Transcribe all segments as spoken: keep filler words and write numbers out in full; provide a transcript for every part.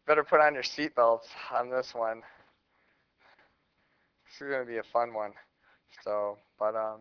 Better put on your seatbelts on this one. This is going to be a fun one. So, but um,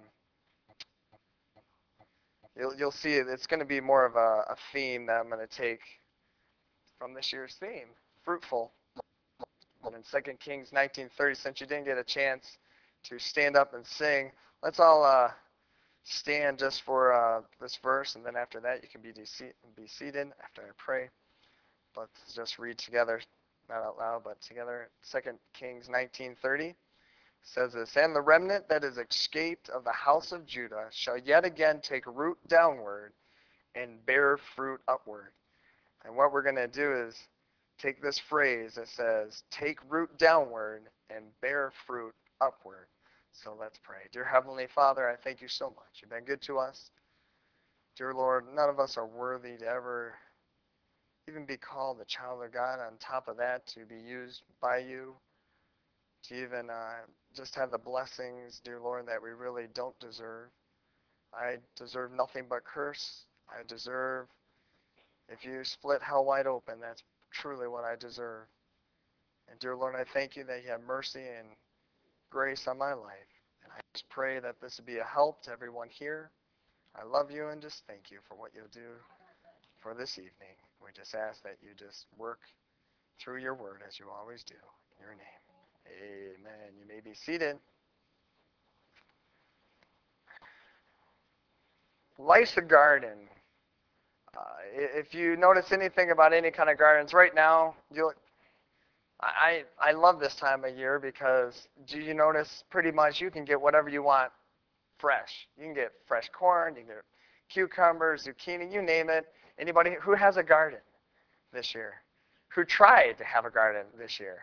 you'll you'll see it. It's going to be more of a, a theme that I'm going to take from this year's theme, fruitful. And in Second Kings nineteen thirty, since you didn't get a chance to stand up and sing, let's all uh, stand just for uh, this verse, and then after that you can be de- be seated after I pray. Let's just read together, not out loud, but together. Second Kings nineteen thirty says this, "And the remnant that is escaped of the house of Judah shall yet again take root downward and bear fruit upward." And what we're going to do is take this phrase that says, "take root downward and bear fruit upward." So let's pray. Dear Heavenly Father, I thank you so much. You've been good to us. Dear Lord, none of us are worthy to ever even be called a child of God. On top of that, to be used by you, to even uh, just have the blessings, dear Lord, that we really don't deserve. I deserve nothing but curse. I deserve, if you split hell wide open, that's truly what I deserve. And dear Lord, I thank you that you have mercy and grace on my life. And I just pray that this would be a help to everyone here. I love you and just thank you for what you'll do for this evening. We just ask that you just work through your word as you always do. In your name, amen. You may be seated. Life's a garden. Uh, if you notice anything about any kind of gardens right now, you'll I, I love this time of year because do you notice pretty much you can get whatever you want fresh. You can get fresh corn, you can get cucumbers, zucchini, you name it. Anybody who has a garden this year? Who tried to have a garden this year?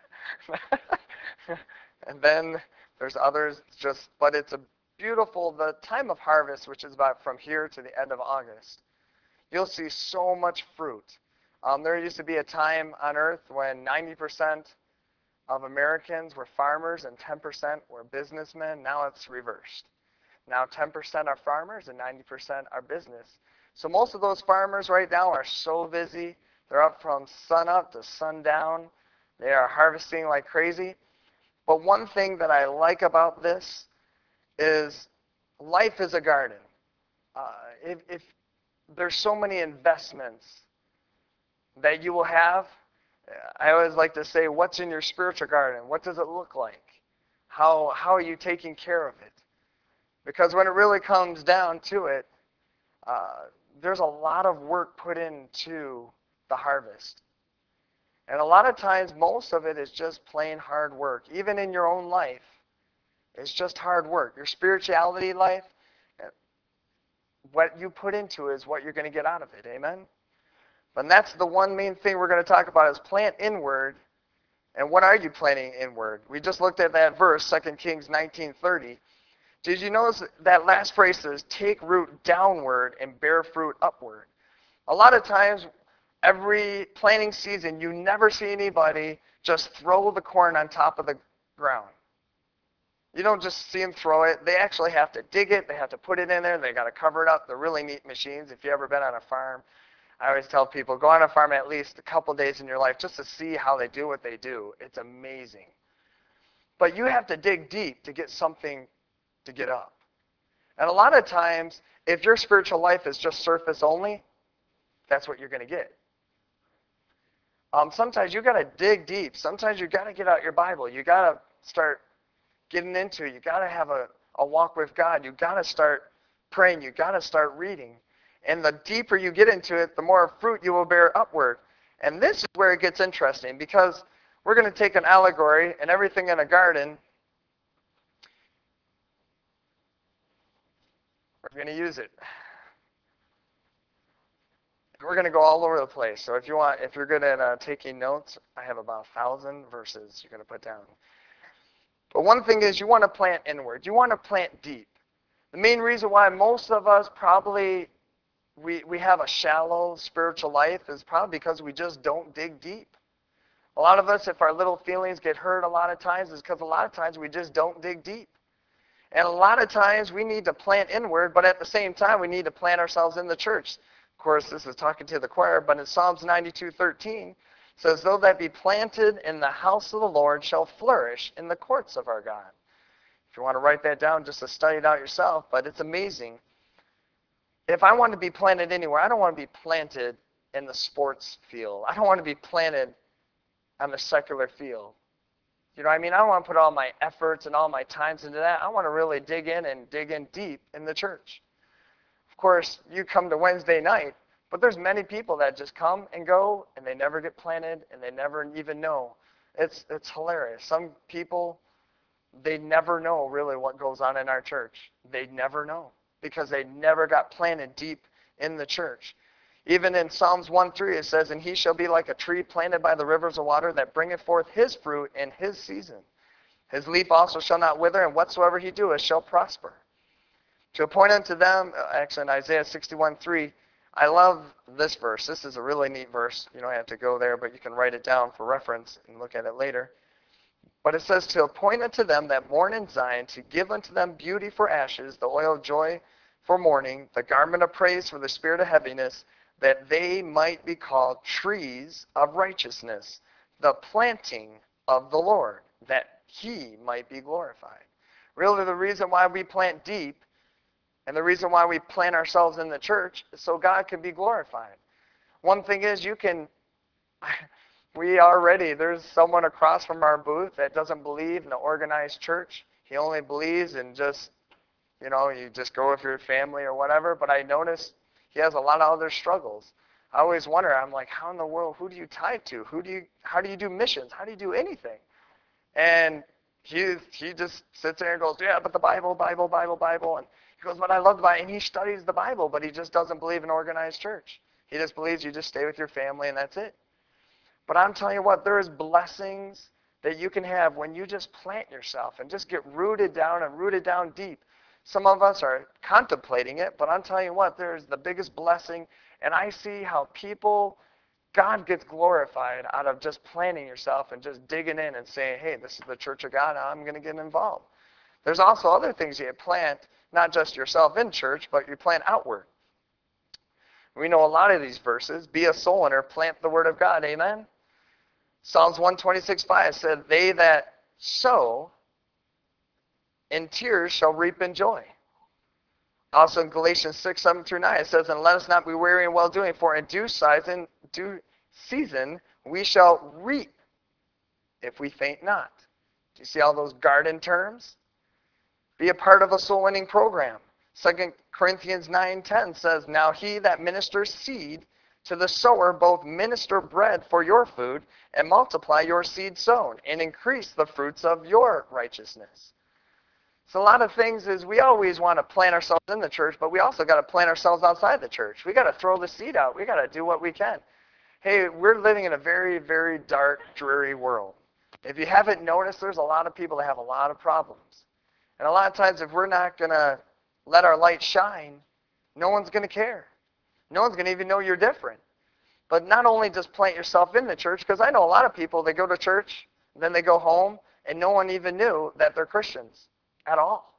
And then there's others just, but it's a beautiful, the time of harvest, which is about from here to the end of August. You'll see so much fruit. Um, there used to be a time on earth when ninety percent of Americans were farmers and ten percent were businessmen. Now it's reversed. Now ten percent are farmers and ninety percent are business. So most of those farmers right now are so busy. They're up from sun up to sundown. They are harvesting like crazy. But one thing that I like about this is life is a garden. Uh, if, if there's so many investments that you will have, I always like to say, what's in your spiritual garden? What does it look like? How, how are you taking care of it? Because when it really comes down to it, uh, there's a lot of work put into the harvest. And a lot of times, most of it is just plain hard work. Even in your own life, it's just hard work. Your spirituality life, what you put into it is what you're going to get out of it. Amen? And that's the one main thing we're going to talk about is plant inward. And what are you planting inward? We just looked at that verse, Second Kings nineteen thirty. Did you notice that last phrase says, take root downward and bear fruit upward? A lot of times, every planting season, you never see anybody just throw the corn on top of the ground. You don't just see them throw it. They actually have to dig it. They have to put it in there. They got to cover it up. They're really neat machines. If you've ever been on a farm, I always tell people, go on a farm at least a couple days in your life just to see how they do what they do. It's amazing. But you have to dig deep to get something to get up. And a lot of times, if your spiritual life is just surface only, that's what you're going to get. Um, sometimes you got to dig deep. Sometimes you got to get out your Bible. You got to start getting into it. You got to have a, a walk with God. You got to start praying. You got to start reading. And the deeper you get into it, the more fruit you will bear upward. And this is where it gets interesting because we're going to take an allegory and everything in a garden. We're going to use it. We're going to go all over the place. So if you want, if you're good at uh, taking notes, I have about a thousand verses you're going to put down. But one thing is you want to plant inward. You want to plant deep. The main reason why most of us probably we, we have a shallow spiritual life is probably because we just don't dig deep. A lot of us, if our little feelings get hurt a lot of times, is because a lot of times we just don't dig deep. And a lot of times we need to plant inward, but at the same time we need to plant ourselves in the church. Of course, this is talking to the choir, but in Psalms ninety-two thirteen, says, though that be planted in the house of the Lord shall flourish in the courts of our God. If you want to write that down, just to study it out yourself, but it's amazing. If I want to be planted anywhere, I don't want to be planted in the sports field. I don't want to be planted on the secular field. You know what I mean? I don't want to put all my efforts and all my times into that. I want to really dig in and dig in deep in the church. Of course, you come to Wednesday night, but there's many people that just come and go, and they never get planted, and they never even know. It's it's hilarious. Some people, they never know really what goes on in our church. They never know because they never got planted deep in the church. Even in Psalms one three, it says, and he shall be like a tree planted by the rivers of water that bringeth forth his fruit in his season. His leaf also shall not wither, and whatsoever he doeth shall prosper. To appoint unto them, actually in Isaiah sixty-one three, I love this verse. This is a really neat verse. You don't have to go there, but you can write it down for reference and look at it later. But it says, to appoint unto them that mourn in Zion, to give unto them beauty for ashes, the oil of joy for mourning, the garment of praise for the spirit of heaviness, that they might be called trees of righteousness, the planting of the Lord, that he might be glorified. Really, the reason why we plant deep and the reason why we plant ourselves in the church is so God can be glorified. One thing is, you can, we already, there's someone across from our booth that doesn't believe in the organized church. He only believes in just, you know, you just go with your family or whatever. But I noticed he has a lot of other struggles. I always wonder, I'm like, how in the world, who do you tie to? Who do you, how do you do missions? How do you do anything? And he, he just sits there and goes, yeah, but the Bible, Bible, Bible, Bible. And he goes, but I love the Bible. And he studies the Bible, but he just doesn't believe in organized church. He just believes you just stay with your family and that's it. But I'm telling you what, there is blessings that you can have when you just plant yourself and just get rooted down and rooted down deep. Some of us are contemplating it, but I'm telling you what, there's the biggest blessing. And I see how people, God gets glorified out of just planting yourself and just digging in and saying, hey, this is the church of God, I'm going to get involved. There's also other things you plant, not just yourself in church, but you plant outward. We know a lot of these verses. Be a soul winner, plant the word of God, amen? Psalms one twenty-six five said, they that sow in tears shall reap in joy. Also in Galatians six, seven through nine, it says, and let us not be weary in well-doing, for in due season, due season we shall reap if we faint not. Do you see all those garden terms? Be a part of a soul-winning program. Second Corinthians nine ten says, now he that ministers seed to the sower both minister bread for your food and multiply your seed sown and increase the fruits of your righteousness. So a lot of things is we always want to plant ourselves in the church, but we also got to plant ourselves outside the church. We got to throw the seed out. We got to do what we can. Hey, we're living in a very, very dark, dreary world. If you haven't noticed, there's a lot of people that have a lot of problems. And a lot of times if we're not going to let our light shine, no one's going to care. No one's going to even know you're different. But not only just plant yourself in the church, because I know a lot of people, they go to church, then they go home, and no one even knew that they're Christians at all.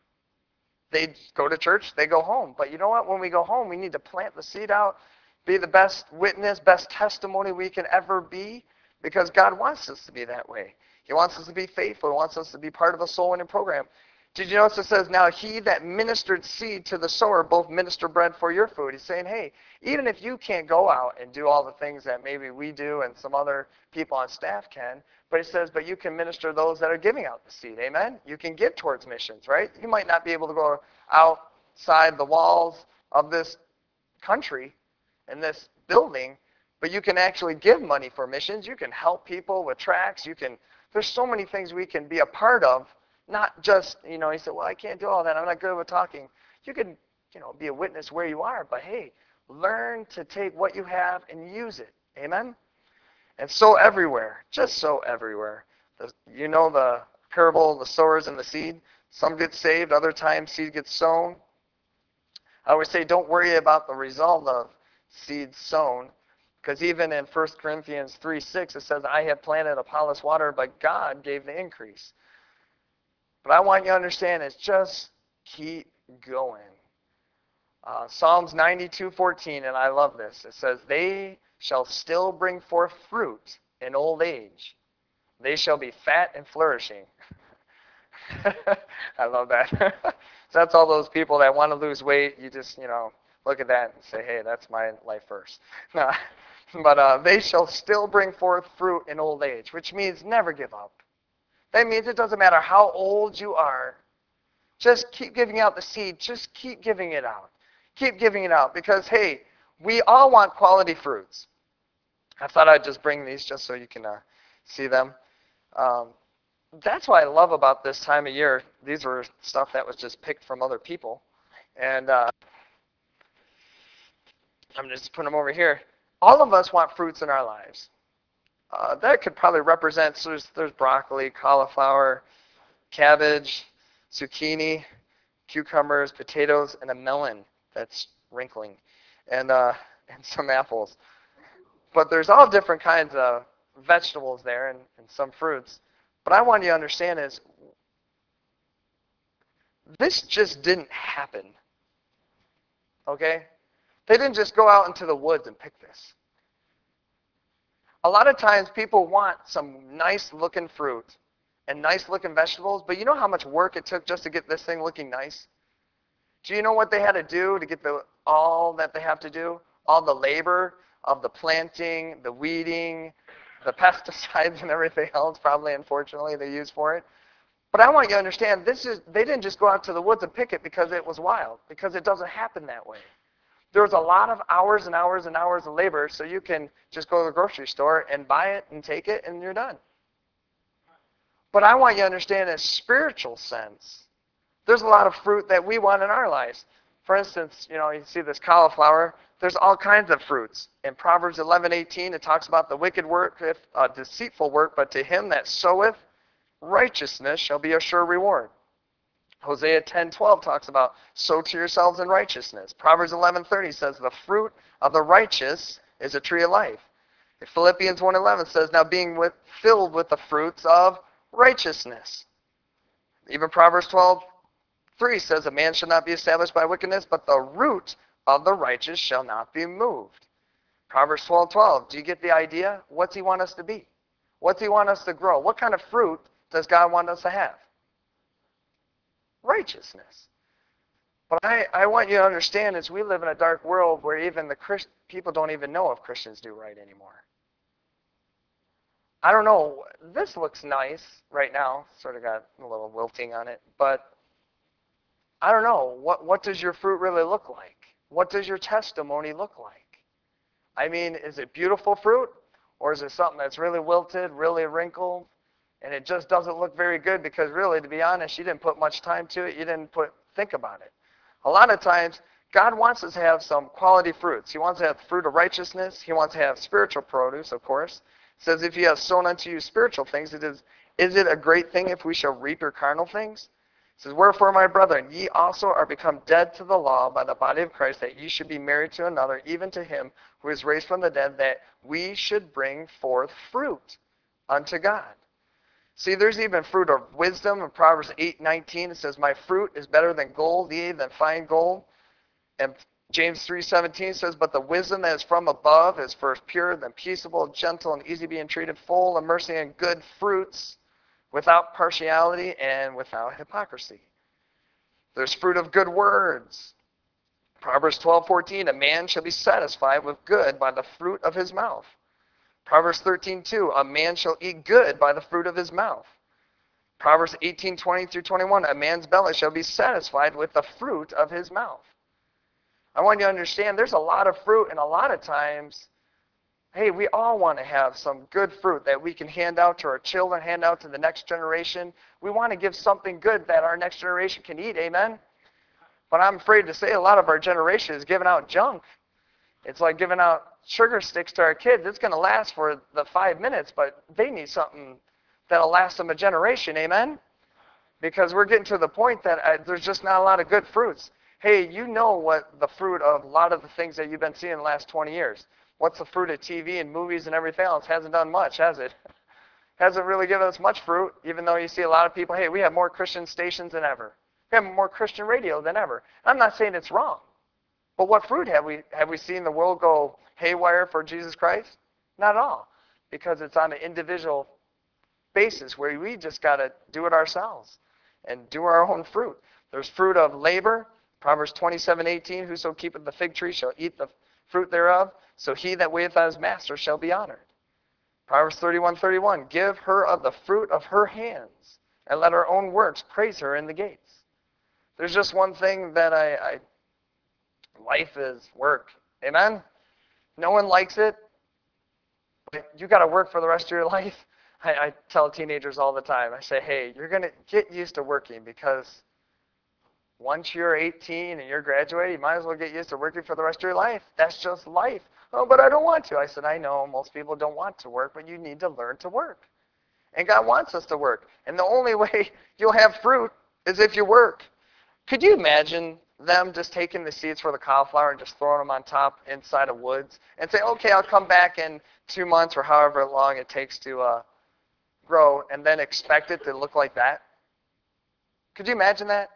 They go to church, they go home. But you know what? When we go home, we need to plant the seed out, be the best witness, best testimony we can ever be, because God wants us to be that way. He wants us to be faithful. He wants us to be part of a soul winning program. Did you notice it says, now he that ministered seed to the sower both minister bread for your food. He's saying, hey, even if you can't go out and do all the things that maybe we do and some other people on staff can, but he says, but you can minister those that are giving out the seed. Amen? You can give towards missions, right? You might not be able to go outside the walls of this country and this building, but you can actually give money for missions. You can help people with tracts. You can, there's so many things we can be a part of. Not just, you know, he said, well, I can't do all that. I'm not good with talking. You can, you know, be a witness where you are. But, hey, learn to take what you have and use it. Amen? And sow everywhere. Just sow everywhere. The, you know the parable of the sowers and the seed. Some get saved. Other times seed gets sown. I always say don't worry about the result of seed sown. Because even in First Corinthians three six, it says, I have planted, Apollos watered, but God gave the increase. But I want you to understand is just keep going. Uh, Psalms ninety-two fourteen, and I love this. It says, they shall still bring forth fruit in old age. They shall be fat and flourishing. I love that. So that's all those people that want to lose weight. You just, you know, look at that and say, hey, that's my life verse. No, but uh, they shall still bring forth fruit in old age, which means never give up. That means it doesn't matter how old you are. Just keep giving out the seed. Just keep giving it out. Keep giving it out because, hey, we all want quality fruits. I thought I'd just bring these just so you can uh, see them. Um, that's what I love about this time of year. These were stuff that was just picked from other people. And uh, I'm just putting them over here. All of us want fruits in our lives. Uh, that could probably represent, so there's, there's broccoli, cauliflower, cabbage, zucchini, cucumbers, potatoes, and a melon that's wrinkling, and uh, and some apples. But there's all different kinds of vegetables there and, and some fruits. But I want you to understand is this just didn't happen. Okay? They didn't just go out into the woods and pick this. A lot of times people want some nice looking fruit and nice looking vegetables, but you know how much work it took just to get this thing looking nice? Do you know what they had to do to get the all that they have to do? All the labor of the planting, the weeding, the pesticides and everything else, probably unfortunately they use for it. But I want you to understand, this is they didn't just go out to the woods and pick it because it was wild, because it doesn't happen that way. There was a lot of hours and hours and hours of labor, so you can just go to the grocery store and buy it and take it and you're done. But I want you to understand in a spiritual sense, there's a lot of fruit that we want in our lives. For instance, you know, you see this cauliflower. There's all kinds of fruits. In Proverbs eleven eighteen, it talks about the wicked work, if uh, deceitful work, but to him that soweth righteousness shall be a sure reward. Hosea ten twelve talks about sow to yourselves in righteousness. Proverbs eleven thirty says the fruit of the righteous is a tree of life. Philippians one eleven says now being with, filled with the fruits of righteousness. Even Proverbs twelve three says a man shall not be established by wickedness, but the root of the righteous shall not be moved. Proverbs twelve twelve. Do you get the idea? What's he want us to be? What's he want us to grow? What kind of fruit does God want us to have? Righteousness. But I, I want you to understand is we live in a dark world where even the Christ, people don't even know if Christians do right anymore. I don't know. This looks nice right now. Sort of got a little wilting on it. But I don't know. What, what does your fruit really look like? What does your testimony look like? I mean, is it beautiful fruit? Or is it something that's really wilted, really wrinkled, and it just doesn't look very good because really, to be honest, you didn't put much time to it. You didn't put think about it. A lot of times, God wants us to have some quality fruits. He wants to have the fruit of righteousness. He wants to have spiritual produce, of course. It says, if you have sown unto you spiritual things, it is, is it a great thing if we shall reap your carnal things? It says, wherefore, my brethren, ye also are become dead to the law by the body of Christ, that ye should be married to another, even to him who is raised from the dead, that we should bring forth fruit unto God. See, there's even fruit of wisdom. In Proverbs eight nineteen, it says, my fruit is better than gold, yea, than fine gold. And James three seventeen says, but the wisdom that is from above is first pure, then peaceable, gentle, and easy being treated, full of mercy and good fruits, without partiality and without hypocrisy. There's fruit of good words. Proverbs twelve fourteen, a man shall be satisfied with good by the fruit of his mouth. Proverbs thirteen two, a man shall eat good by the fruit of his mouth. Proverbs eighteen twenty through twenty-one, a man's belly shall be satisfied with the fruit of his mouth. I want you to understand there's a lot of fruit, and a lot of times, hey, we all want to have some good fruit that we can hand out to our children, hand out to the next generation. We want to give something good that our next generation can eat, amen? But I'm afraid to say a lot of our generation is giving out junk. It's like giving out sugar sticks to our kids. It's going to last for the five minutes, but they need something that'll last them a generation, amen? Because we're getting to the point that uh, there's just not a lot of good fruits. Hey, you know what the fruit of a lot of the things that you've been seeing in the last twenty years. What's the fruit of T V and movies and everything else? Hasn't done much, has it? Hasn't really given us much fruit, even though you see a lot of people, hey, we have more Christian stations than ever. We have more Christian radio than ever. I'm not saying it's wrong. But what fruit have we have we seen the world go haywire for Jesus Christ? Not at all, because it's on an individual basis where we just got to do it ourselves and do our own fruit. There's fruit of labor, Proverbs twenty-seven eighteen, whoso keepeth the fig tree shall eat the fruit thereof, so he that waiteth on his master shall be honored. Proverbs thirty-one thirty-one, give her of the fruit of her hands, and let her own works praise her in the gates. There's just one thing that I, I life is work. Amen? No one likes it, but you got to work for the rest of your life. I, I tell teenagers all the time, I say, hey, you're going to get used to working, because once you're eighteen and you're graduating, you might as well get used to working for the rest of your life. That's just life. Oh, but I don't want to. I said, I know most people don't want to work, but you need to learn to work. And God wants us to work. And the only way you'll have fruit is if you work. Could you imagine them just taking the seeds for the cauliflower and just throwing them on top inside of woods and say, okay, I'll come back in two months or however long it takes to uh, grow, and then expect it to look like that? Could you imagine that?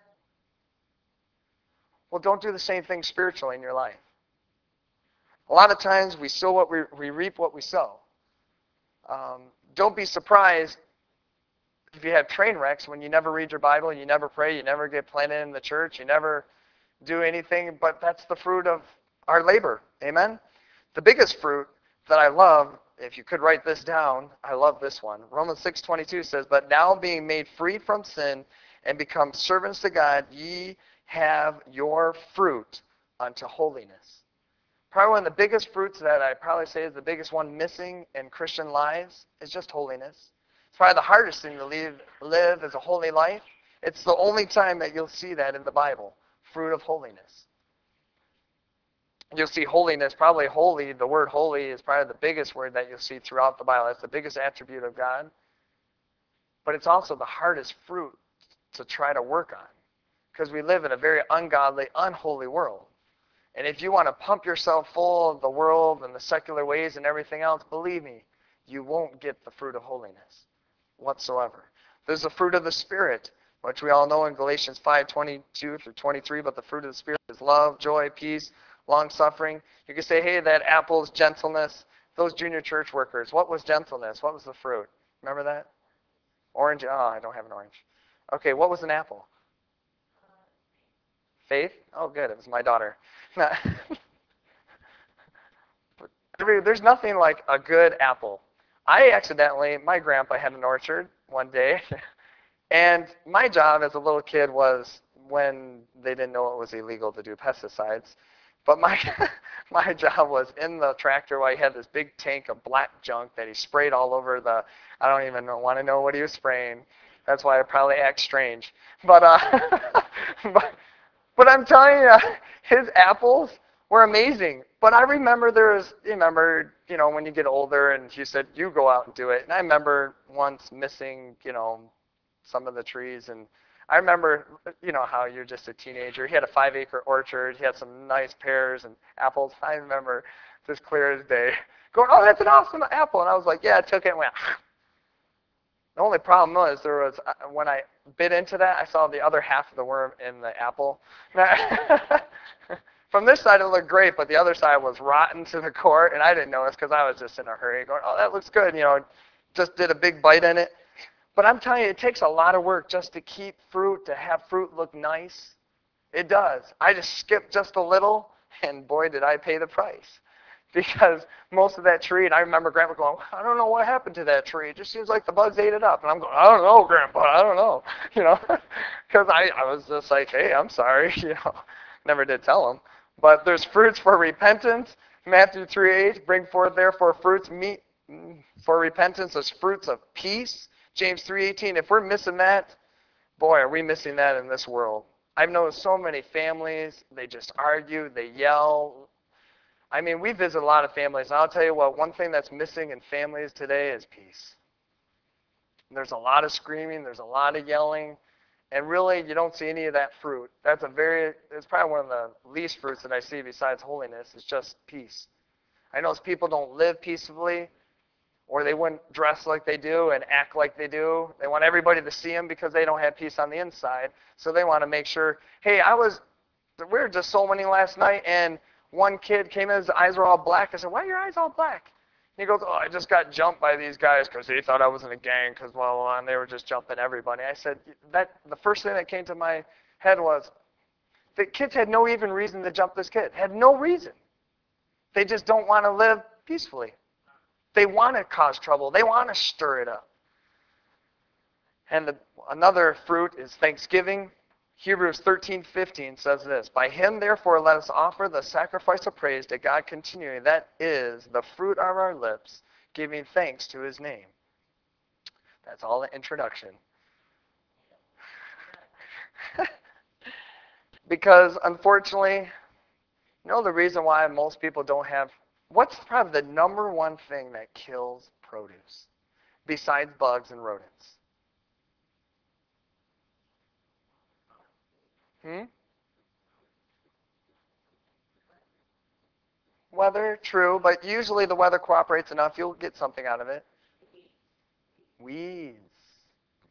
Well, don't do the same thing spiritually in your life. A lot of times we sow what we, we reap what we sow. Um, don't be surprised if you have train wrecks when you never read your Bible, you never pray, you never get planted in the church, you never do anything, but that's the fruit of our labor. Amen? The biggest fruit that I love, if you could write this down, I love this one. Romans six twenty-two says, but now being made free from sin and become servants to God, ye have your fruit unto holiness. Probably one of the biggest fruits that I probably say is the biggest one missing in Christian lives is just holiness. It's probably the hardest thing to live, live as a holy life. It's the only time that you'll see that in the Bible, fruit of holiness. You'll see holiness, probably holy, the word holy is probably the biggest word that you'll see throughout the Bible. That's the biggest attribute of God. But it's also the hardest fruit to try to work on, because we live in a very ungodly, unholy world. And if you want to pump yourself full of the world and the secular ways and everything else, believe me, you won't get the fruit of holiness whatsoever. There's the fruit of the Spirit, which we all know in Galatians five twenty-two through twenty-three, but the fruit of the Spirit is love, joy, peace, long-suffering. You can say, hey, that apple's gentleness. Those junior church workers, what was gentleness? What was the fruit? Remember that? Orange? Oh, I don't have an orange. Okay, what was an apple? Faith? Oh, good. It was my daughter. There's nothing like a good apple. I accidentally, my grandpa had an orchard one day, and my job as a little kid was, when they didn't know it was illegal to do pesticides, but my my job was in the tractor while he had this big tank of black junk that he sprayed all over the, I don't even know, want to know what he was spraying. That's why I probably act strange. But, uh, but, but I'm telling you, his apples were amazing. But I remember there was, you remember, you know, when you get older and he said, you go out and do it. And I remember once missing, you know, some of the trees. And I remember, you know, how you're just a teenager. He had a five acre orchard. He had some nice pears and apples. I remember just clear as day going, oh, that's an awesome apple. And I was like, yeah, I took it and went, the only problem was there was, when I bit into that, I saw the other half of the worm in the apple. From this side, it looked great, but the other side was rotten to the core, and I didn't notice because I was just in a hurry going, oh, that looks good. You know, just did a big bite in it. But I'm telling you, it takes a lot of work just to keep fruit, to have fruit look nice. It does. I just skipped just a little, and boy, did I pay the price. Because most of that tree, and I remember Grandpa going, I don't know what happened to that tree. It just seems like the bugs ate it up. And I'm going, I don't know, Grandpa, I don't know. You know, because I, I was just like, hey, I'm sorry. You know, never did tell him. But there's fruits for repentance. Matthew three eight, bring forth therefore fruits meet for repentance. There's fruits of peace. James three eighteen, if we're missing that, boy, are we missing that in this world. I've known so many families, they just argue, they yell. I mean, we visit a lot of families, and I'll tell you what, one thing that's missing in families today is peace. There's a lot of screaming, there's a lot of yelling, and really, you don't see any of that fruit. That's a very, it's probably one of the least fruits that I see besides holiness, is just peace. I know people don't live peaceably, or they wouldn't dress like they do and act like they do. They want everybody to see them because they don't have peace on the inside, so they want to make sure, hey, I was We were just soul winning last night, and one kid came in, his eyes were all black. I said, why are your eyes all black? And he goes, oh, I just got jumped by these guys because they thought I was in a gang because blah, blah, blah, and they were just jumping everybody. I said, that the first thing that came to my head was, the kids had no even reason to jump this kid. Had no reason. They just don't want to live peacefully. They want to cause trouble. They want to stir it up. And the, another fruit is thanksgiving. Hebrews thirteen fifteen says this, by him, therefore, let us offer the sacrifice of praise to God continually. That is the fruit of our lips, giving thanks to his name. That's all the introduction. Because, unfortunately, you know the reason why most people don't have, what's probably the number one thing that kills produce, besides bugs and rodents? Hmm? Weather, true, but usually the weather cooperates enough, you'll get something out of it. Weeds.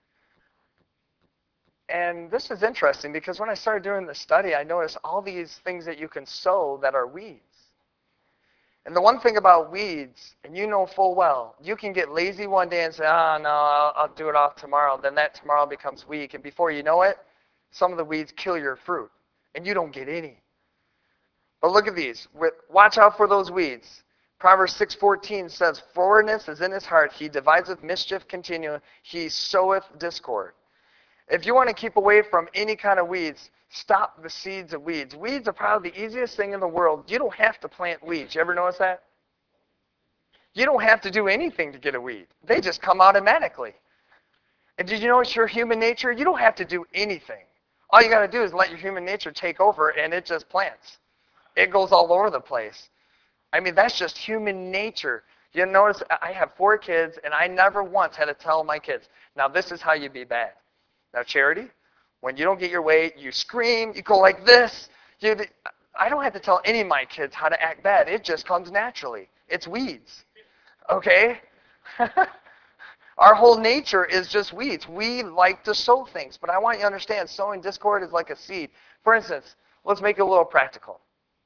And this is interesting because when I started doing the study, I noticed all these things that you can sow that are weeds. And the one thing about weeds, and you know full well, you can get lazy one day and say, oh, no, I'll, I'll do it off tomorrow. Then that tomorrow becomes weak. And before you know it, some of the weeds kill your fruit, and you don't get any. But look at these. Watch out for those weeds. Proverbs six fourteen says, forwardness is in his heart. He deviseth mischief continually. He soweth discord. If you want to keep away from any kind of weeds, stop the seeds of weeds. Weeds are probably the easiest thing in the world. You don't have to plant weeds. You ever notice that? You don't have to do anything to get a weed. They just come automatically. And did you notice your human nature? You don't have to do anything. All you got to do is let your human nature take over, and it just plants. It goes all over the place. I mean, that's just human nature. You notice I have four kids, and I never once had to tell my kids, now this is how you be bad. Now, Charity, when you don't get your way, you scream, you go like this. You, I don't have to tell any of my kids how to act bad. It just comes naturally. It's weeds. Okay? Our whole nature is just weeds. We like to sow things, but I want you to understand sowing discord is like a seed. For instance, let's make it a little practical.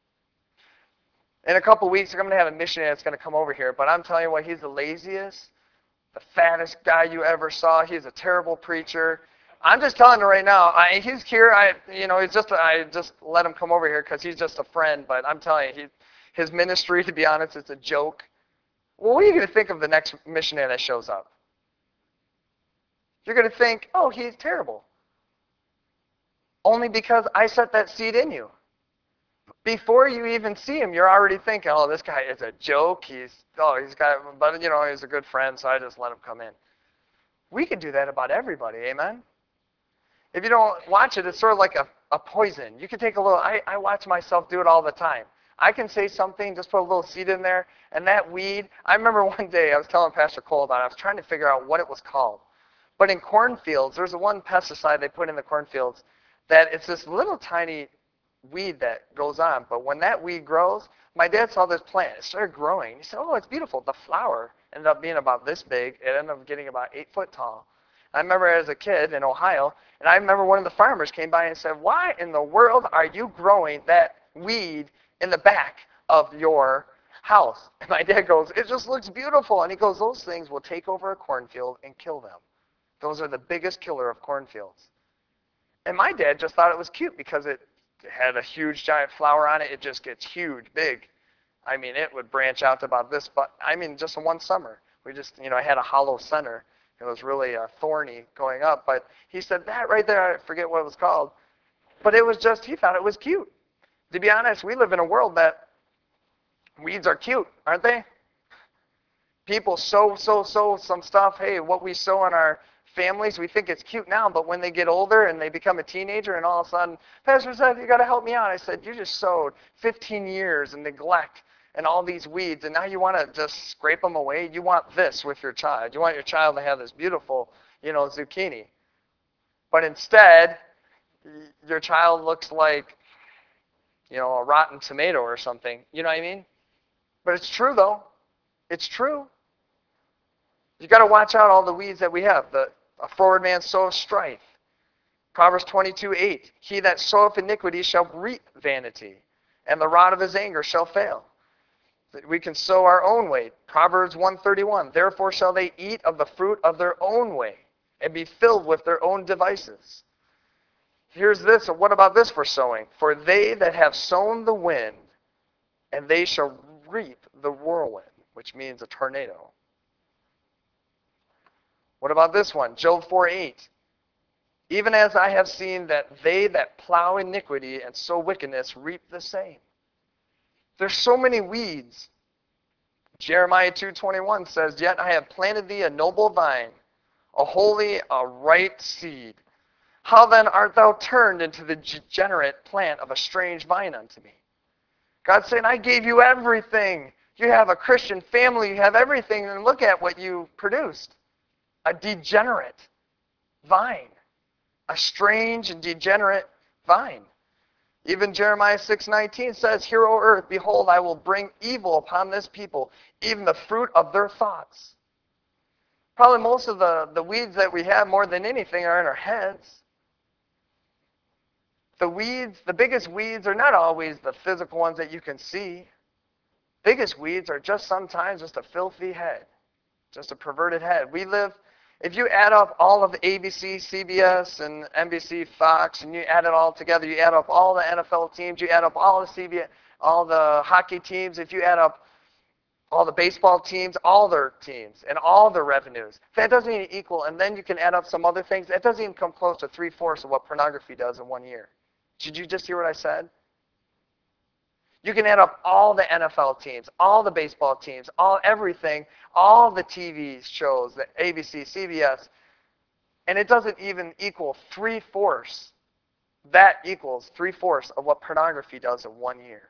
In a couple weeks, I'm going to have a missionary that's going to come over here, but I'm telling you what, he's the laziest, the fattest guy you ever saw. He's a terrible preacher. I'm just telling you right now, I, he's here. I, you know, he's just, I just let him come over here because he's just a friend, but I'm telling you, he, his ministry, to be honest, it's a joke. Well, what are you going to think of the next missionary that shows up? You're going to think, oh, he's terrible. Only because I set that seed in you. Before you even see him, you're already thinking, oh, this guy is a joke. He's, oh, he's got, but, you know, he's a good friend, so I just let him come in. We can do that about everybody, amen? If you don't watch it, it's sort of like a, a poison. You can take a little, I, I watch myself do it all the time. I can say something, just put a little seed in there, and that weed, I remember one day I was telling Pastor Cole about it. I was trying to figure out what it was called. But in cornfields, there's a one pesticide they put in the cornfields that it's this little tiny weed that goes on. But when that weed grows, my dad saw this plant. It started growing. He said, oh, it's beautiful. The flower ended up being about this big. It ended up getting about eight foot tall. I remember as a kid in Ohio, and I remember one of the farmers came by and said, why in the world are you growing that weed in the back of your house? And my dad goes, it just looks beautiful. And he goes, those things will take over a cornfield and kill them. Those are the biggest killer of cornfields. And my dad just thought it was cute because it had a huge giant flower on it. It just gets huge, big. I mean, it would branch out to about this, but I mean, just in one summer. We just, you know, I had a hollow center. It was really uh, thorny going up. But he said, that right there, I forget what it was called. But it was just, he thought it was cute. To be honest, we live in a world that weeds are cute, aren't they? People sow, sow, sow some stuff. Hey, what we sow in our families, we think it's cute now, but when they get older and they become a teenager and all of a sudden, Pastor said, you got to help me out. I said, you just sowed fifteen years in neglect and all these weeds, and now you want to just scrape them away? You want this with your child. You want your child to have this beautiful, you know, zucchini. But instead, your child looks like, you know, a rotten tomato or something. You know what I mean? But it's true, though. It's true. You got to watch out all the weeds that we have. The a forward man sows strife, Proverbs twenty-two eight, he that soweth iniquity shall reap vanity, and the rod of his anger shall fail. We can sow our own way. Proverbs one thirty-one, therefore shall they eat of the fruit of their own way, and be filled with their own devices. Here's this, what about this for sowing? For they that have sown the wind, and they shall reap the whirlwind, which means a tornado. What about this one? Job four eight. Even as I have seen that they that plow iniquity and sow wickedness reap the same. There's so many weeds. Jeremiah two twenty-one says, yet I have planted thee a noble vine, a holy, a right seed. How then art thou turned into the degenerate plant of a strange vine unto me? God's saying, I gave you everything. You have a Christian family, you have everything, and look at what you produced. A degenerate vine. A strange and degenerate vine. Even Jeremiah six nineteen says, hear, O earth, behold, I will bring evil upon this people, even the fruit of their thoughts. Probably most of the, the weeds that we have more than anything are in our heads. The weeds, the biggest weeds are not always the physical ones that you can see. Biggest weeds are just sometimes just a filthy head, just a perverted head. We live, if you add up all of the A B C, C B S, and N B C, Fox, and you add it all together, you add up all the N F L teams, you add up all the C B S, all the hockey teams, if you add up all the baseball teams, all their teams, and all their revenues, that doesn't even equal, and then you can add up some other things, that doesn't even come close to three-fourths of what pornography does in one year. Did you just hear what I said? You can add up all the N F L teams, all the baseball teams, all everything, all the T V shows, the A B C, C B S, and it doesn't even equal three-fourths. That equals three-fourths of what pornography does in one year.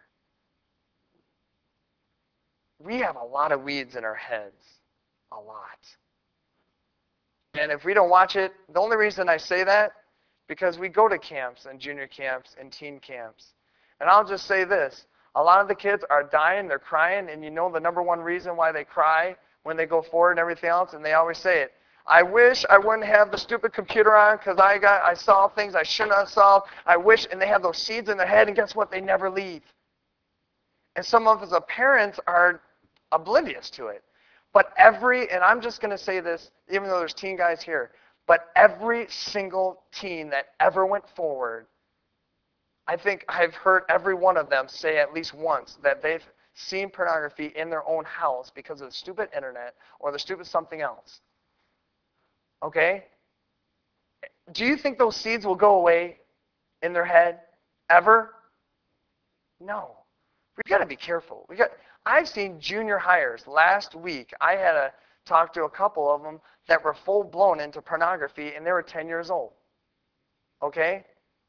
We have a lot of weeds in our heads. A lot. And if we don't watch it, the only reason I say that, because we go to camps and junior camps and teen camps. And I'll just say this. A lot of the kids are dying, they're crying, and you know the number one reason why they cry when they go forward and everything else, and they always say it. I wish I wouldn't have the stupid computer on because I got I saw things I shouldn't have saw. I wish, and they have those seeds in their head, and guess what? They never leave. And some of us as parents are oblivious to it. But every, and I'm just going to say this, even though there's teen guys here, but every single teen that ever went forward, I think I've heard every one of them say at least once that they've seen pornography in their own house because of the stupid internet or the stupid something else. Okay? Do you think those seeds will go away in their head ever? No. We've got to be careful. We got. I've seen junior hires last week. I had to talk to a couple of them that were full-blown into pornography, and they were ten years old. Okay?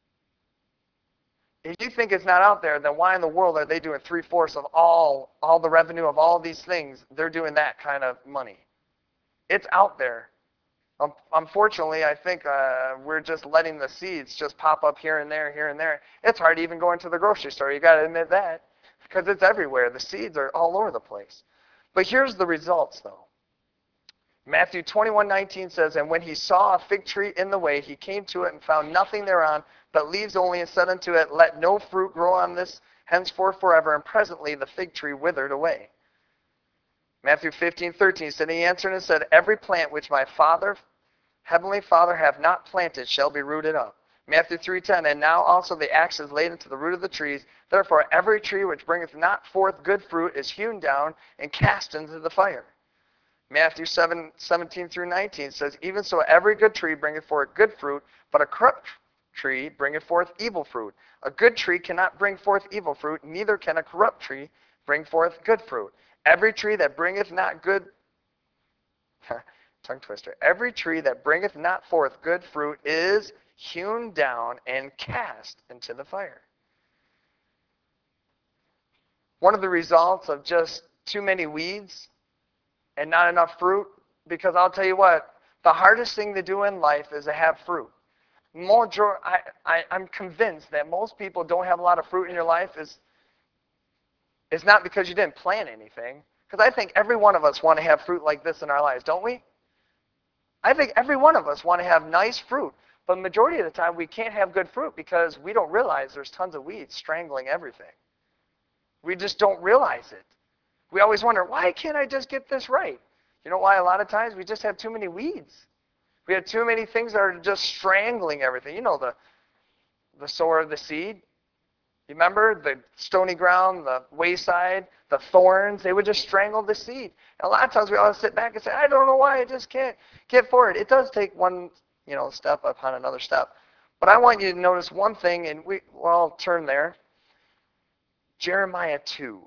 If you think it's not out there, then why in the world are they doing three-fourths of all, all the revenue of all these things? They're doing that kind of money. It's out there. Um, unfortunately, I think uh, we're just letting the seeds just pop up here and there, here and there. It's hard to even go into the grocery store. You got to admit that, because it's everywhere. The seeds are all over the place. But here's the results, though. Matthew twenty-one nineteen says, and when he saw a fig tree in the way, he came to it and found nothing thereon, but leaves only, and said unto it, let no fruit grow on this henceforth forever. And presently the fig tree withered away. Matthew fifteen thirteen said, he answered and said, every plant which my Father, heavenly Father, hath not planted shall be rooted up. Matthew three ten, and now also the axe is laid into the root of the trees. Therefore every tree which bringeth not forth good fruit is hewn down and cast into the fire. Matthew seven seventeen through nineteen says, even so every good tree bringeth forth good fruit, but a corrupt tree bringeth forth evil fruit. A good tree cannot bring forth evil fruit, neither can a corrupt tree bring forth good fruit. Every tree that bringeth not good, tongue twister, every tree that bringeth not forth good fruit is hewn down and cast into the fire. One of the results of just too many weeds and not enough fruit, because I'll tell you what, the hardest thing to do in life is to have fruit. More, I, I, I'm convinced that most people don't have a lot of fruit in your life is, is not because you didn't plant anything, because I think every one of us want to have fruit like this in our lives, don't we? I think every one of us want to have nice fruit, But the majority of the time, we can't have good fruit because we don't realize there's tons of weeds strangling everything. We just don't realize it. We always wonder, why can't I just get this right? You know why? A lot of times we just have too many weeds. We have too many things that are just strangling everything. You know, the, the sower of the seed. You remember the stony ground, the wayside, the thorns, they would just strangle the seed. And a lot of times we always sit back and say, I don't know why I just can't get forward. It does take one, you know, step upon another step. But I want you to notice one thing, and we, we'll all turn there. Jeremiah two.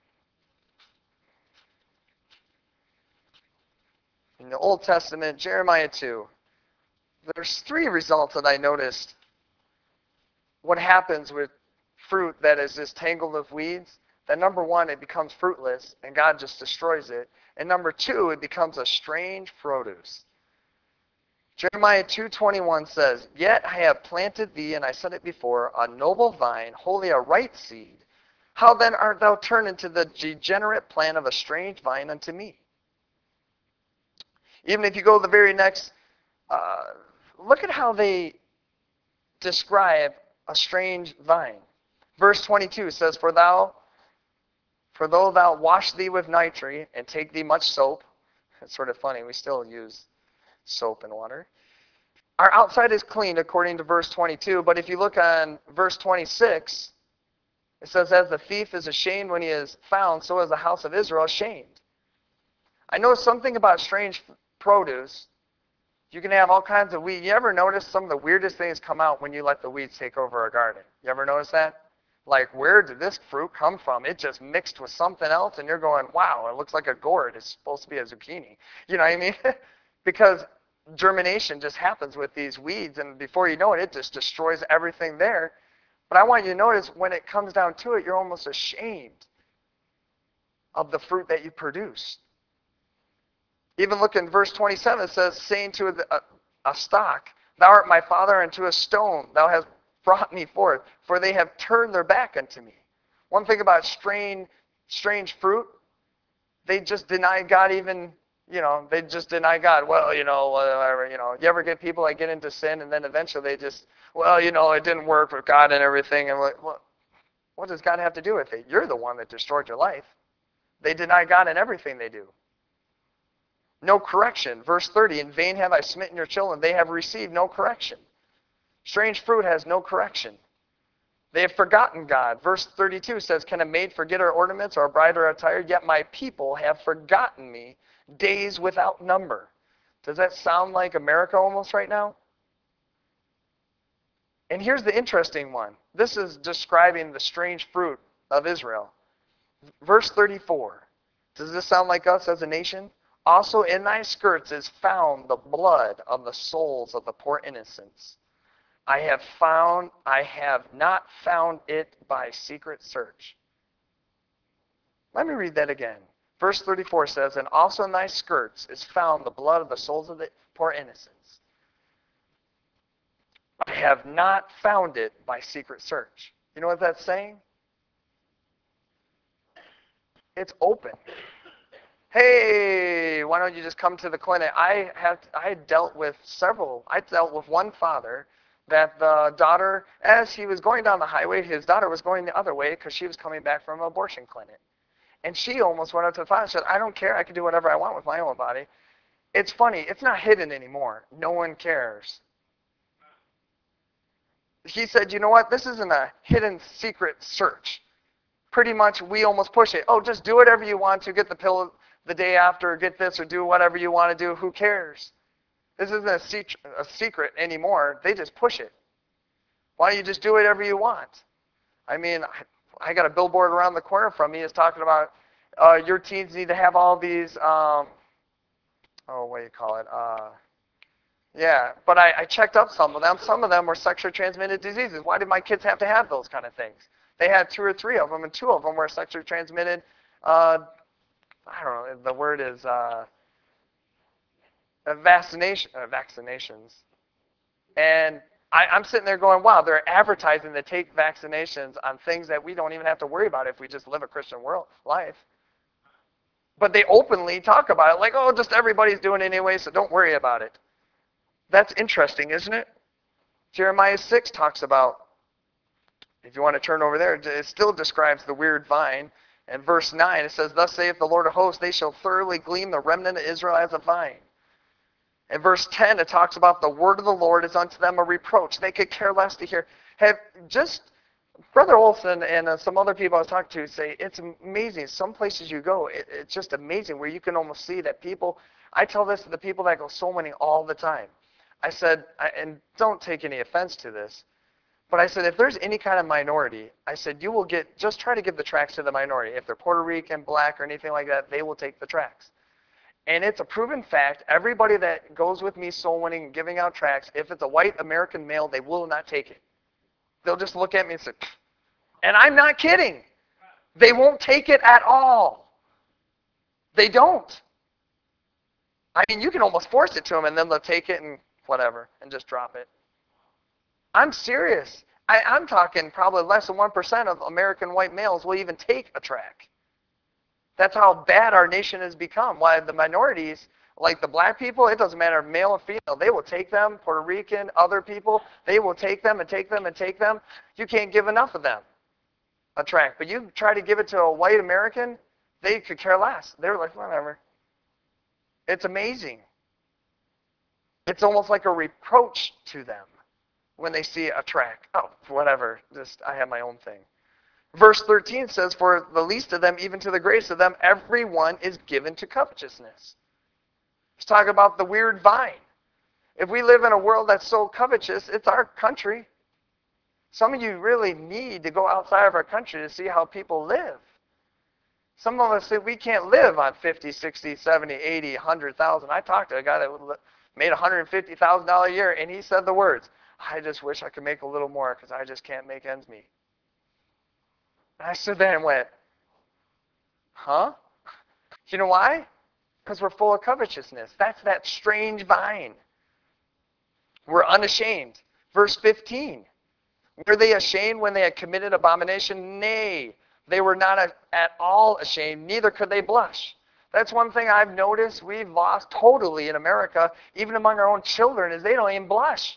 In the Old Testament, Jeremiah two. There's three results that I noticed. What happens with fruit that is just tangled with weeds? That number one, it becomes fruitless, and God just destroys it. And number two, it becomes a strange produce. Jeremiah two twenty-one says, Yet I have planted thee, and I said it before, a noble vine, wholly a right seed. How then art thou turned into the degenerate plant of a strange vine unto me? Even if you go to the very next, uh, look at how they describe a strange vine. Verse twenty-two says, For thou, for though thou wash thee with nitre, and take thee much soap, it's sort of funny, we still use soap and water. Our outside is clean according to verse twenty-two, but if you look on verse twenty-six, it says, As the thief is ashamed when he is found, so is the house of Israel ashamed. I know something about strange produce. You can have all kinds of weeds. You ever notice some of the weirdest things come out when you let the weeds take over a garden? You ever notice that? Like, where did this fruit come from? It just mixed with something else, and you're going, wow, it looks like a gourd. It's supposed to be a zucchini. You know what I mean? Because germination just happens with these weeds, and before you know it, it just destroys everything there. But I want you to notice when it comes down to it, you're almost ashamed of the fruit that you produce. Even look in verse twenty-seven, it says, saying to a, a stock, Thou art my father, and to a stone thou hast brought me forth, for they have turned their back unto me. One thing about strange, strange fruit, they just deny God even, you know, they just deny God. Well, you know, whatever, you know. You ever get people that get into sin, and then eventually they just, well, you know, it didn't work with God and everything. And like, well, what does God have to do with it? You're the one that destroyed your life. They deny God in everything they do. No correction. Verse thirty, In vain have I smitten your children. They have received no correction. Strange fruit has no correction. They have forgotten God. Verse thirty-two says, Can a maid forget her ornaments, or a bride her attire? Yet my people have forgotten me days without number. Does that sound like America almost right now? And here's the interesting one. This is describing the strange fruit of Israel. Verse thirty-four. Does this sound like us as a nation? Also in thy skirts is found the blood of the souls of the poor innocents. I have found, I have not found it by secret search. Let me read that again. Verse thirty-four says, And also in thy skirts is found the blood of the souls of the poor innocents. I have not found it by secret search. You know what that's saying? It's open. Hey, why don't you just come to the clinic? I have I dealt with several. I dealt with one father that the daughter, as he was going down the highway, his daughter was going the other way because she was coming back from an abortion clinic. And she almost went up to the father and said, I don't care. I can do whatever I want with my own body. It's funny. It's not hidden anymore. No one cares. He said, you know what? This isn't a hidden secret search. Pretty much we almost push it. Oh, just do whatever you want to. Get the pill the day after, get this, or do whatever you want to do. Who cares? This isn't a, se- a secret anymore. They just push it. Why don't you just do whatever you want? I mean, I, I got a billboard around the corner from me is talking about uh, your teens need to have all these, um, oh, what do you call it? Uh, yeah, but I, I checked up some of them. Some of them were sexually transmitted diseases. Why did my kids have to have those kind of things? They had two or three of them, and two of them were sexually transmitted uh, I don't know, the word is uh, vaccination, uh, vaccinations. And I, I'm sitting there going, wow, they're advertising to take vaccinations on things that we don't even have to worry about if we just live a Christian world life. But they openly talk about it like, oh, just everybody's doing it anyway, so don't worry about it. That's interesting, isn't it? Jeremiah six talks about, if you want to turn over there, it still describes the weird vine. In verse nine, it says, "Thus saith the Lord of hosts, they shall thoroughly glean the remnant of Israel as a vine." In verse ten, it talks about the word of the Lord is unto them a reproach. They could care less to hear. Have just Brother Olson and uh, some other people I was talking to say it's amazing. Some places you go, it, it's just amazing where you can almost see that people. I tell this to the people that go soul winning all the time. I said, I, and don't take any offense to this, but I said, if there's any kind of minority, I said, you will get, just try to give the tracts to the minority. If they're Puerto Rican, black, or anything like that, they will take the tracts. And it's a proven fact, everybody that goes with me soul winning and giving out tracts, if it's a white American male, they will not take it. They'll just look at me and say, pfft. And I'm not kidding. They won't take it at all. They don't. I mean, you can almost force it to them, and then they'll take it and whatever, and just drop it. I'm serious. I, I'm talking probably less than one percent of American white males will even take a tract. That's how bad our nation has become. Why the minorities, like the black people, it doesn't matter, male or female, they will take them, Puerto Rican, other people, they will take them and take them and take them. You can't give enough of them a tract. But you try to give it to a white American, they could care less. They're like, whatever. It's amazing. It's almost like a reproach to them when they see a tract. Oh, whatever, just I have my own thing. Verse thirteen says, "For the least of them, even to the greatest of them, everyone is given to covetousness." Let's talk about the weird vine. If we live in a world that's so covetous, it's our country. Some of you really need to go outside of our country to see how people live. Some of us say we can't live on fifty, sixty, seventy, eighty, one hundred thousand. I talked to a guy that made one hundred fifty thousand dollars a year, and he said the words, "I just wish I could make a little more because I just can't make ends meet." And I stood there and went, huh? You know why? Because we're full of covetousness. That's that strange vine. We're unashamed. Verse fifteen. "Were they ashamed when they had committed abomination? Nay, they were not at all ashamed, neither could they blush." That's one thing I've noticed we've lost totally in America, even among our own children, is they don't even blush.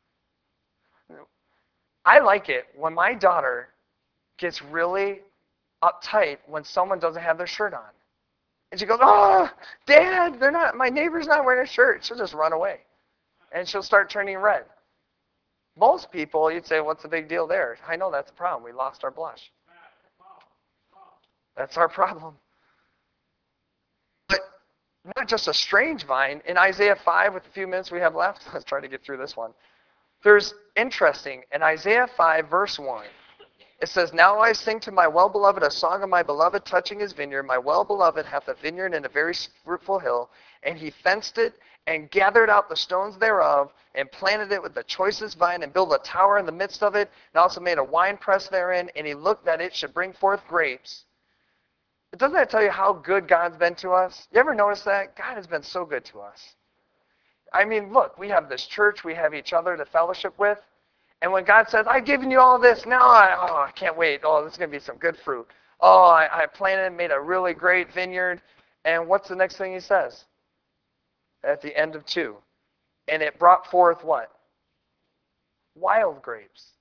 I like it when my daughter gets really uptight when someone doesn't have their shirt on. And she goes, "Oh, Dad, they're not, my neighbor's not wearing a shirt." She'll just run away. And she'll start turning red. Most people, you'd say, what's the big deal there? I know that's the problem. We lost our blush. That's our problem. But not just a strange vine. In Isaiah five, with the few minutes we have left, let's try to get through this one. There's interesting, in Isaiah five, verse one, it says, "Now I sing to my well-beloved a song of my beloved touching his vineyard. My well-beloved hath a vineyard in a very fruitful hill, and he fenced it and gathered out the stones thereof and planted it with the choicest vine and built a tower in the midst of it and also made a wine press therein, and he looked that it should bring forth grapes." Doesn't that tell you how good God's been to us? You ever notice that? God has been so good to us. I mean, look, we have this church, we have each other to fellowship with. And when God says, "I've given you all this, now I, oh, I can't wait. Oh, this is going to be some good fruit. Oh, I, I planted and made a really great vineyard." And what's the next thing he says? At the end of two. "And it brought forth" what? Wild grapes.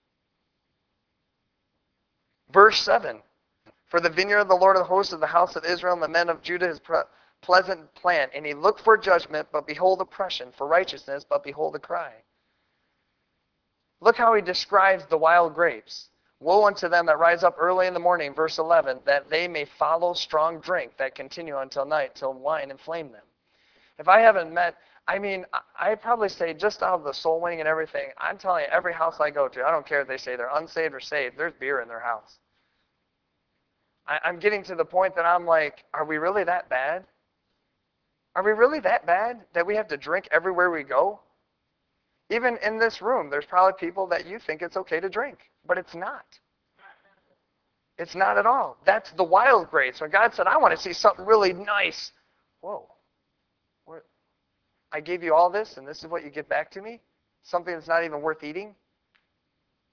Verse seven. "For the vineyard of the Lord of the hosts of the house of Israel and the men of Judah is pleasant plant. And he looked for judgment, but behold oppression, for righteousness, but behold a cry." Look how he describes the wild grapes. "Woe unto them that rise up early in the morning," verse eleven, "that they may follow strong drink that continue until night, till wine inflame them." If I haven't met, I mean, I'd probably say just out of the soul winning and everything, I'm telling you, every house I go to, I don't care if they say they're unsaved or saved, there's beer in their house. I, I'm getting to the point that I'm like, are we really that bad? Are we really that bad that we have to drink everywhere we go? Even in this room, there's probably people that you think it's okay to drink, but it's not. It's not at all. That's the wild grapes. When God said, "I want to see something really nice." Whoa. What? I gave you all this, and this is what you get back to me? Something that's not even worth eating?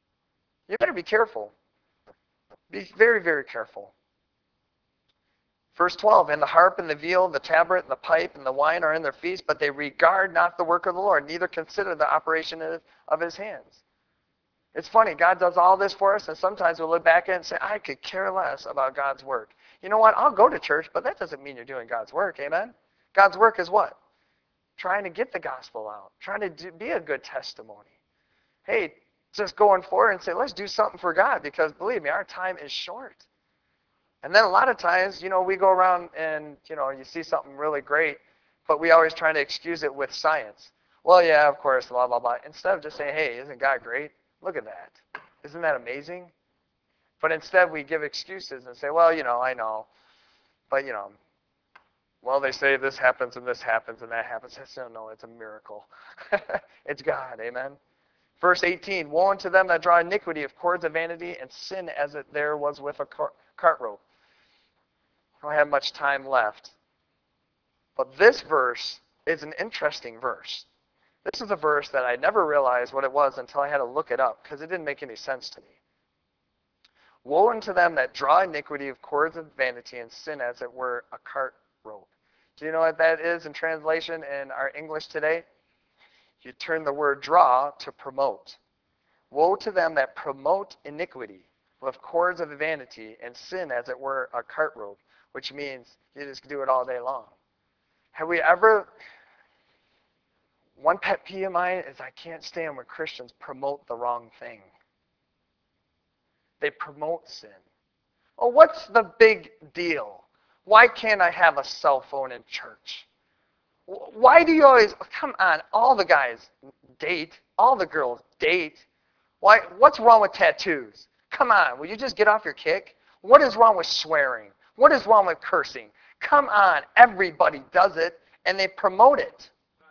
You better be careful. Be very, very careful. Verse twelve, and the harp and the viol, the tabret and the pipe and the wine are in their feast, but they regard not the work of the Lord, neither consider the operation of, of his hands. It's funny, God does all this for us, and sometimes we'll look back at it and say, I could care less about God's work. You know what? I'll go to church, but that doesn't mean you're doing God's work, amen? God's work is what? Trying to get the gospel out, trying to do, be a good testimony. Hey, just going forward and say, let's do something for God, because believe me, our time is short. And then a lot of times, you know, we go around and, you know, you see something really great, but we always try to excuse it with science. Well, yeah, of course, blah, blah, blah. Instead of just saying, hey, isn't God great? Look at that. Isn't that amazing? But instead we give excuses and say, well, you know, I know. But, you know, well, they say this happens and this happens and that happens. I say, no, no, it's a miracle. It's God, amen? Verse eighteen, woe unto them that draw iniquity of cords of vanity and sin as it there was with a cart rope. I don't have much time left. But this verse is an interesting verse. This is a verse that I never realized what it was until I had to look it up, because it didn't make any sense to me. Woe unto them that draw iniquity of cords of vanity and sin as it were a cart rope. Do you know what that is in translation in our English today? You turn the word draw to promote. Woe to them that promote iniquity with cords of vanity and sin as it were a cart rope, which means you just do it all day long. Have we ever, one pet peeve of mine is I can't stand when Christians promote the wrong thing. They promote sin. Oh, what's the big deal? Why can't I have a cell phone in church? Why do you always, come on, all the guys date, all the girls date. Why? What's wrong with tattoos? Come on, will you just get off your kick? What is wrong with swearing? What is wrong with cursing? Come on, everybody does it, and they promote it.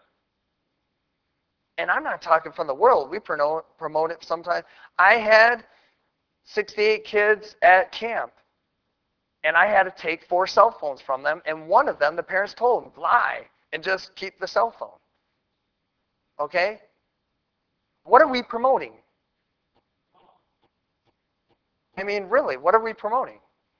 And I'm not talking from the world. We promote, promote it sometimes. I had sixty-eight kids at camp, and I had to take four cell phones from them, and one of them, the parents told them, lie, and just keep the cell phone. Okay? What are we promoting? I mean, really, what are we promoting?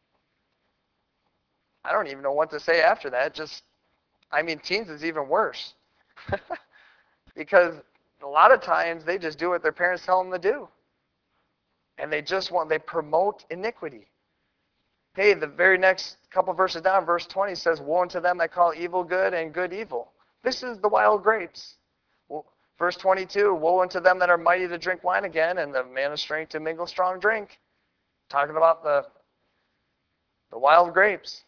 I don't even know what to say after that. Just, I mean, teens is even worse. Because a lot of times they just do what their parents tell them to do. And they just want, they promote iniquity. Hey, the very next couple verses down, verse twenty says, woe unto them that call evil good and good evil. This is the wild grapes. Well, verse twenty-two, woe unto them that are mighty to drink wine again, and the man of strength to mingle strong drink. Talking about the, the wild grapes.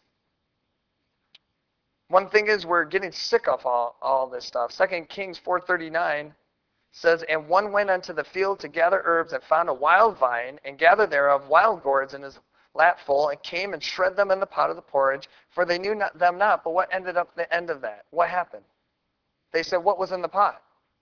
One thing is we're getting sick of all, all this stuff. Second Kings four thirty-nine says, and one went unto the field to gather herbs and found a wild vine, and gathered thereof wild gourds in his lap full, and came and shred them in the pot of the porridge, for they knew not, them not. But what ended up the end of that? What happened? They said, what was in the pot?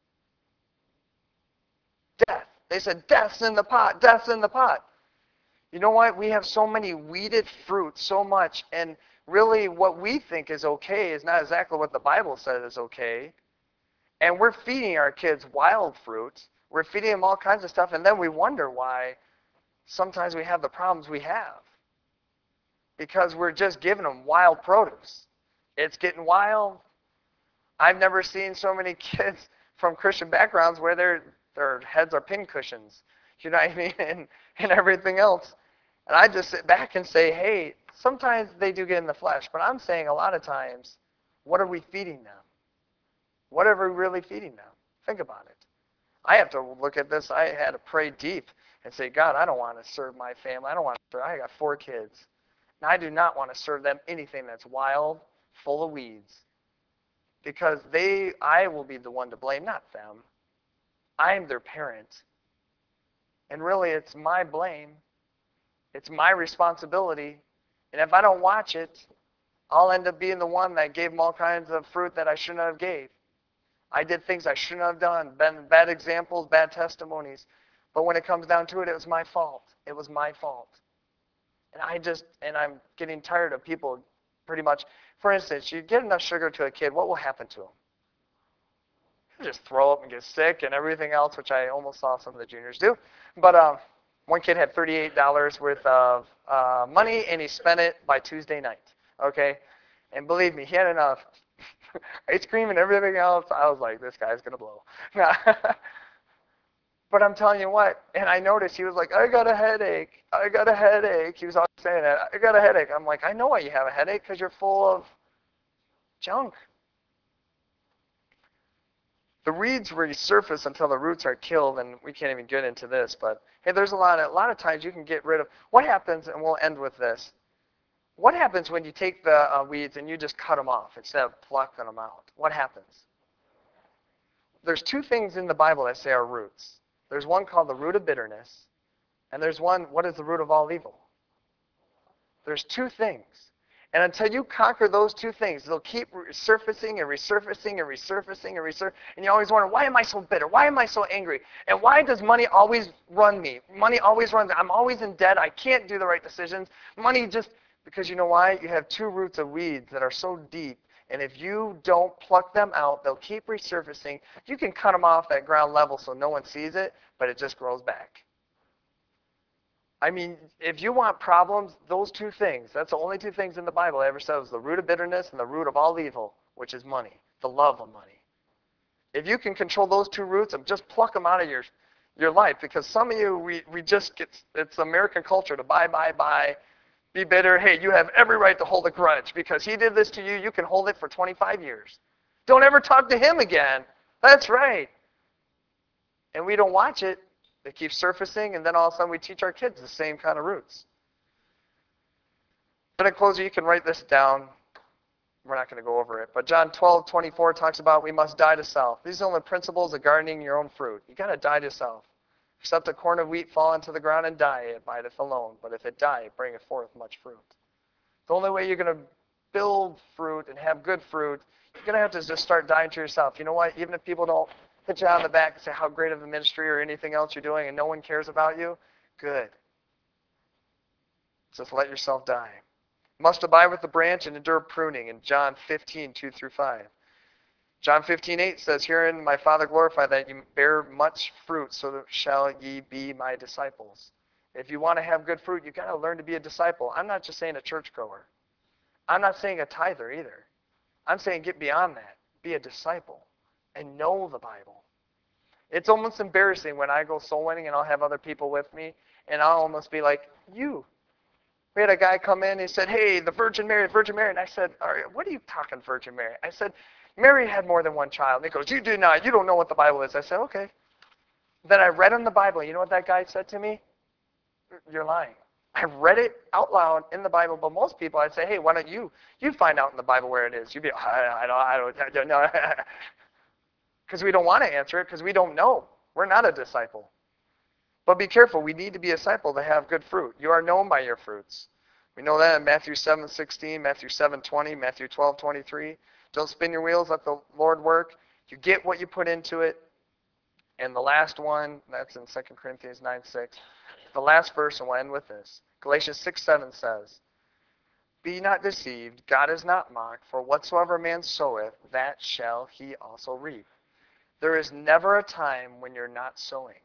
Death. They said, death's in the pot, death's in the pot. You know what? We have so many weeded fruit, so much, and really what we think is okay is not exactly what the Bible says is okay. And we're feeding our kids wild fruit. We're feeding them all kinds of stuff, and then we wonder why sometimes we have the problems we have. Because we're just giving them wild produce. It's getting wild. I've never seen so many kids from Christian backgrounds where their their heads are pin cushions, you know what I mean, and, and everything else. And I just sit back and say, hey, sometimes they do get in the flesh, but I'm saying a lot of times, what are we feeding them? What are we really feeding them? Think about it. I have to look at this. I had to pray deep and say, God, I don't want to serve my family. I don't want to serve. I got four kids. And I do not want to serve them anything that's wild, full of weeds. Because they, I will be the one to blame, not them. I am their parent. And really, it's my blame. It's my responsibility. And if I don't watch it, I'll end up being the one that gave them all kinds of fruit that I shouldn't have gave. I did things I shouldn't have done, bad, bad examples, bad testimonies. But when it comes down to it, it was my fault. It was my fault. And I just, and I'm getting tired of people pretty much. For instance, you get enough sugar to a kid, what will happen to him? He'll just throw up and get sick and everything else, which I almost saw some of the juniors do. But um, one kid had thirty-eight dollars worth of uh, money, and he spent it by Tuesday night. Okay? And believe me, he had enough ice cream and everything else. I was like, this guy's going to blow. But I'm telling you what, and I noticed he was like, I got a headache. I got a headache. He was always saying that. I got a headache. I'm like, I know why you have a headache, because you're full of junk. The reeds resurface until the roots are killed, and we can't even get into this, but hey, there's a lot of, a lot of times you can get rid of, what happens, and we'll end with this. What happens when you take the uh, weeds and you just cut them off instead of plucking them out? What happens? There's two things in the Bible that say are roots. There's one called the root of bitterness, and there's one, what is the root of all evil? There's two things. And until you conquer those two things, they'll keep resurfacing and resurfacing and resurfacing and resurfacing. And you always wonder, why am I so bitter? Why am I so angry? And why does money always run me? Money always runs me. I'm always in debt. I can't do the right decisions. Money just, because you know why? You have two roots of weeds that are so deep. And if you don't pluck them out, they'll keep resurfacing. You can cut them off at ground level so no one sees it, but it just grows back. I mean, if you want problems, those two things, that's the only two things in the Bible that ever says, the root of bitterness and the root of all evil, which is money, the love of money. If you can control those two roots, and just pluck them out of your, your life, because some of you, we, we just get, it's American culture to buy, buy, buy, be bitter. Hey, you have every right to hold a grudge because he did this to you. You can hold it for twenty-five years. Don't ever talk to him again. That's right. And we don't watch it. They keep surfacing, and then all of a sudden we teach our kids the same kind of roots. And in closing, you can write this down. We're not going to go over it. But John twelve twenty-four talks about we must die to self. These are the principles of gardening your own fruit. You got to die to self. Except a corn of wheat fall into the ground and die, it abideth alone. But if it die, it bringeth forth much fruit. The only way you're going to build fruit and have good fruit, you're going to have to just start dying to yourself. You know what? Even if people don't hit you on the back and say how great of a ministry or anything else you're doing and no one cares about you, good. Just let yourself die. Must abide with the branch and endure pruning in John fifteen, two through five. John fifteen, eight says, Herein my Father glorified that you bear much fruit, so shall ye be my disciples. If you want to have good fruit, you've got to learn to be a disciple. I'm not just saying a churchgoer. I'm not saying a tither either. I'm saying get beyond that. Be a disciple and know the Bible. It's almost embarrassing when I go soul winning and I'll have other people with me, and I'll almost be like, you. We had a guy come in and he said, hey, the Virgin Mary, the Virgin Mary. And I said, all right, what are you talking Virgin Mary? I said, Mary had more than one child. And he goes, you do not. You don't know what the Bible is. I said, okay. Then I read in the Bible. You know what that guy said to me? You're lying. I read it out loud in the Bible, but most people I'd say, hey, why don't you you find out in the Bible where it is? You'd be, I, I don't, I don't, I don't know. Because we don't want to answer it because we don't know. We're not a disciple. But be careful. We need to be a disciple to have good fruit. You are known by your fruits. We know that in Matthew seven sixteen, Matthew seven twenty, Matthew twelve twenty-three. Don't spin your wheels. Let the Lord work. You get what you put into it. And the last one, that's in Second Corinthians nine six. The last verse, and we'll end with this. Galatians six seven says, Be not deceived, God is not mocked, for whatsoever a man soweth, that shall he also reap. There is never a time when you're not sowing.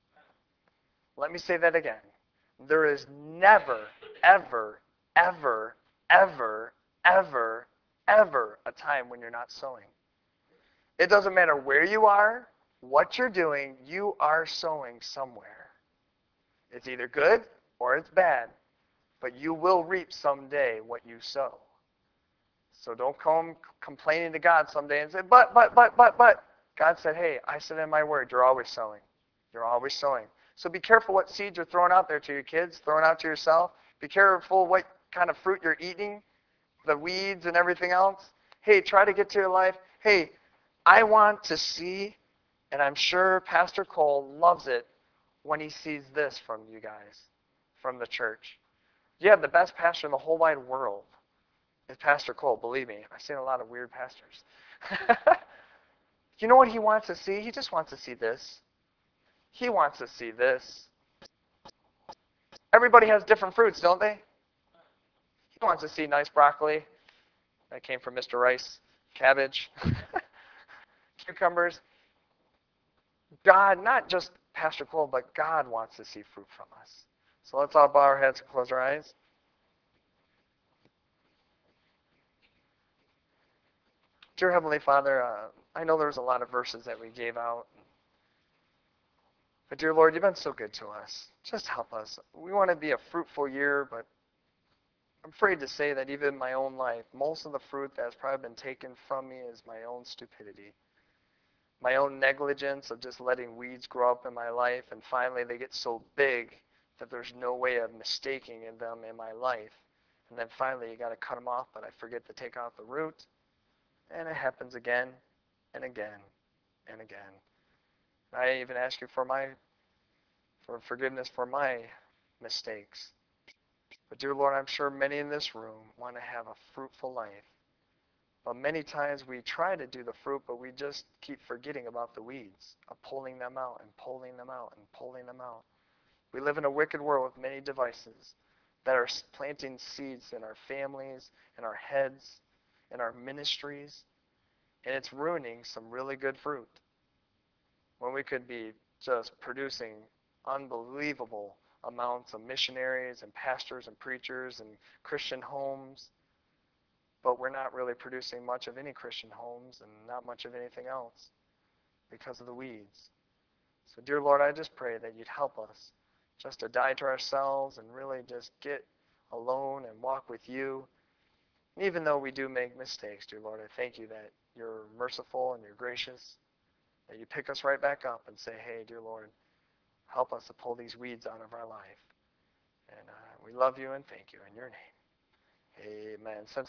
Let me say that again. There is never, ever, ever, ever, ever, ever a time when you're not sowing. It doesn't matter where you are, what you're doing, you are sowing somewhere. It's either good or it's bad, but you will reap someday what you sow. So don't come complaining to God someday and say, but, but, but, but, but. God said, hey, I said in my word, you're always sowing. You're always sowing. So be careful what seeds you're throwing out there to your kids, throwing out to yourself. Be careful what kind of fruit you're eating, the weeds and everything else. Hey, try to get to your life. Hey, I want to see, and I'm sure Pastor Cole loves it when he sees this from you guys, from the church. You have the best pastor in the whole wide world. It's Pastor Cole, believe me. I've seen a lot of weird pastors. You know what he wants to see? He just wants to see this. He wants to see this. Everybody has different fruits, don't they? He wants to see nice broccoli. That came from Mister Rice. Cabbage. Cucumbers. God, not just Pastor Cole, but God wants to see fruit from us. So let's all bow our heads and close our eyes. Dear Heavenly Father, uh, I know there's a lot of verses that we gave out. But dear Lord, you've been so good to us. Just help us. We want to be a fruitful year, but I'm afraid to say that even in my own life, most of the fruit that has probably been taken from me is my own stupidity. My own negligence of just letting weeds grow up in my life, and finally they get so big that there's no way of mistaking in them in my life. And then finally you got to cut them off, but I forget to take out the root, and it happens again and again and again. I even ask you for my for forgiveness for my mistakes. But dear Lord, I'm sure many in this room want to have a fruitful life. But many times we try to do the fruit, but we just keep forgetting about the weeds, of pulling them out and pulling them out and pulling them out. We live in a wicked world with many devices that are planting seeds in our families, in our heads, in our ministries, and it's ruining some really good fruit when we could be just producing unbelievable amounts of missionaries and pastors and preachers and Christian homes, but we're not really producing much of any Christian homes and not much of anything else because of the weeds. So dear Lord, I just pray that you'd help us just to die to ourselves and really just get alone and walk with you. And even though we do make mistakes, dear Lord, I thank you that you're merciful and you're gracious, that you pick us right back up and say, hey, dear Lord, help us to pull these weeds out of our life. And uh, we love you and thank you in your name. Amen. Since